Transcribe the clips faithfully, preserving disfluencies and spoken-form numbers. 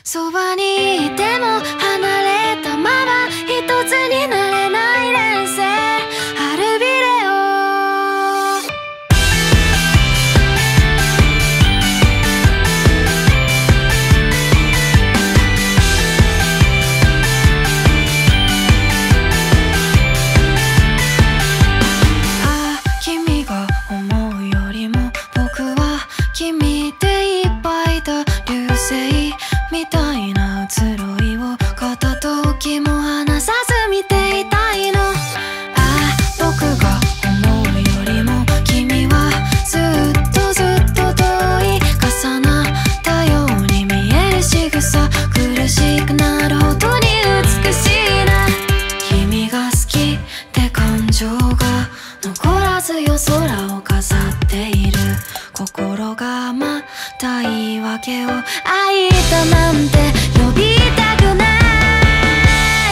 そばにいても離れたまま一つになれない連星アルビレオ。ああ君が思うよりも僕は君でいっぱいだ。流星みたいな移ろいを片時も離さず見ていたいの。ああ僕が思うよりも君はずっとずっと遠い。重なったように見える仕草苦しくなるほどに美しいな。君が好きって感情が残らず夜空を飾っている。心がまた言い訳を愛だなんて呼びたくない。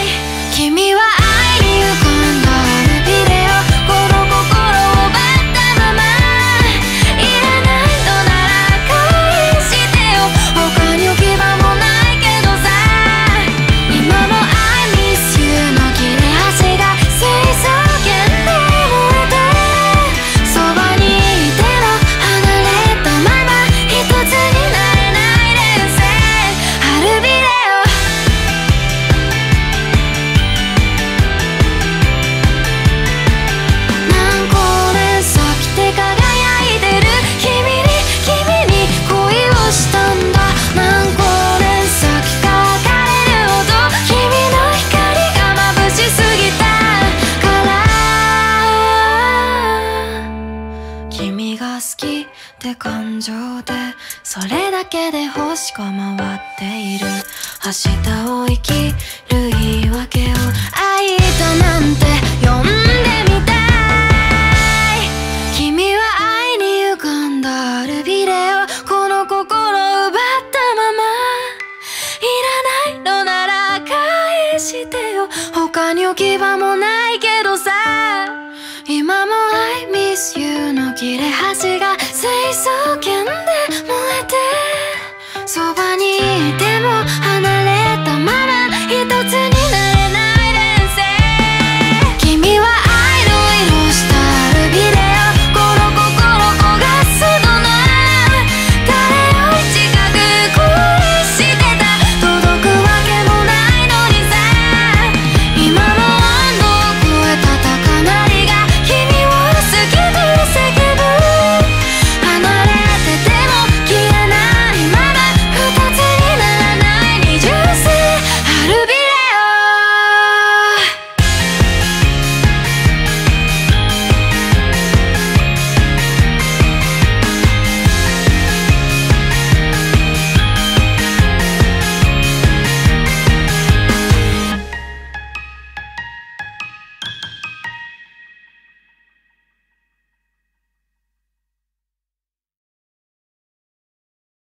君は愛に浮かんだアルビレオ。この心を奪ったままいらないのなら返してよ。他に置き場もないけどさ。今も I miss you の切れ端が清楚圏で燃えてそばにいても離れたまま一つになれない連星アルビレオ。何光年先で輝いてる君に君に恋をしたんだ。何光年先か別れるほど君の光が眩しすぎたから君が好きって感情でそれだけで星が回っている。明日を生きる言い訳を愛だなんて呼んでみたい。君は愛に浮かんだアルビレオ。この心を奪ったままいらないのなら返してよ。他に置き場もないけどさ。今も I miss you の切れ端が清楚圏